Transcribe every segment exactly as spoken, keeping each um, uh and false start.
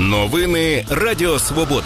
Новини Радіо Свобода.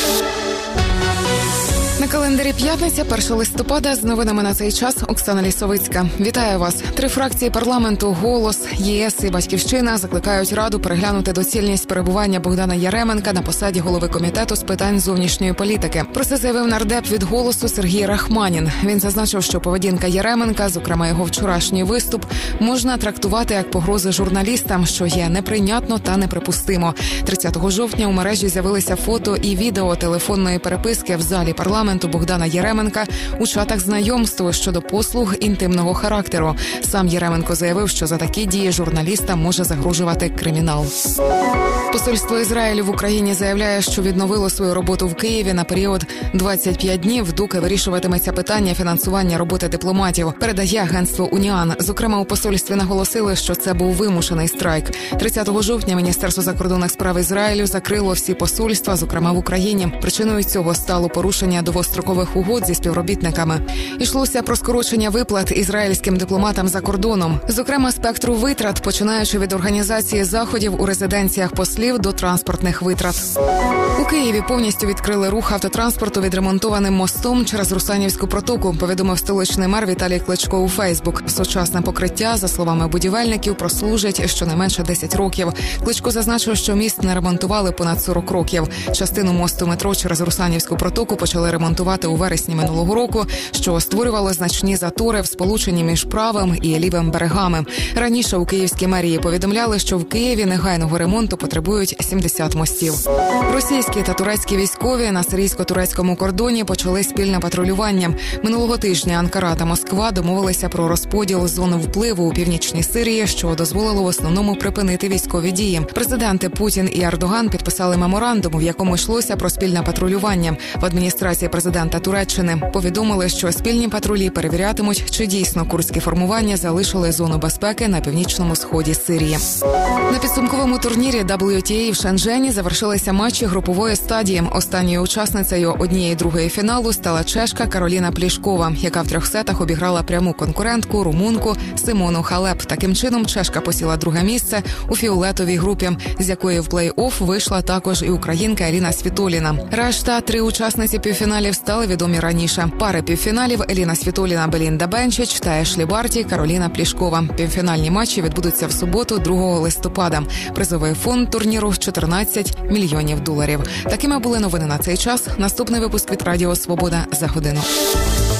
На календарі п'ятниця, першого листопада. З новинами на цей час Оксана Лісовицька. Вітаю вас. Три фракції парламенту «Голос», ЄС і «Батьківщина» закликають Раду переглянути доцільність перебування Богдана Яременка на посаді голови комітету з питань зовнішньої політики. Про це заявив нардеп від «Голосу» Сергій Рахманін. Він зазначив, що поведінка Яременка, зокрема його вчорашній виступ, можна трактувати як погрози журналістам, що є неприйнятно та неприпустимо. тридцятого жовтня у мережі з'явилися фото і відео телефонної переписки в залі парламенту Богдана Яременка у чатах знайомств щодо послуг інтимного характеру. Сам Яременко заявив, що за такі дії журналістам може загрожувати кримінал. Посольство Ізраїлю в Україні заявляє, що відновило свою роботу в Києві на період двадцять п'ять днів, доки вирішуватиметься питання фінансування роботи дипломатів, передає агентство «Уніан». Зокрема, у посольстві наголосили, що це був вимушений страйк. тридцятого жовтня Міністерство закордонних справ Ізраїлю закрило всі посольства, зокрема в Україні. Причиною цього стало порушення довгострокових угод зі співробітниками. Йшлося про скорочення виплат ізраїльським дипломатам за кордоном. Зокрема, спектру витрат, починаючи від організації заходів у резиденціях послів до транспортних витрат. У Києві повністю відкрили рух автотранспорту відремонтованим мостом через Русанівську протоку, повідомив столичний мер Віталій Кличко у Фейсбук. Сучасне покриття, за словами будівельників, прослужить щонайменше десять років. Кличко зазначив, що міст не ремонтували понад сорок років. Частину мосту метро через Русанівську протоку почали ремонтувати у вересні минулого року, що створювало значні затори в сполученні між правим і лівим берегами. Раніше у київській мерії повідомляли, що в Києві негайного ремонту потребують сімдесят мостів. Російські та турецькі військові на сирійсько-турецькому кордоні почали спільне патрулювання. Минулого тижня Анкара та Москва домовилися про розподіл зони впливу у північній Сирії, що дозволило в основному припинити військові дії. Президенти Путін і Ердоган підписали меморандум, в якому йшлося про спільне патрулювання. В адміністрації президента Туреччини повідомили, що спільні патрулі перевірятимуть, чи дійсно курдські формування залишили зону безпеки на північному сході Сирії. На підсумковому турнірі дабл ю ті ей в Шенжені завершилися матчі групової стадії. Останньою учасницею однієї другої фіналу стала чешка Кароліна Плішкова, яка в трьох сетах обіграла пряму конкурентку румунку Симону Халеп. Таким чином, чешка посіла друге місце у фіолетовій групі, з якої в плей-офф вийшла також і українка Еліна Світоліна. Решта три учасниці півфіналів стали відомі раніше. Пари півфіналів Еліна Світоліна, Белінда Бенчич та Ешлі Барті, Кароліна Плішкова. Півфінальні матчі відбудуться в суботу, другого листопада. Призовий фонд турніру – чотирнадцять мільйонів доларів. Такими були новини на цей час. Наступний випуск від Радіо Свобода за годину.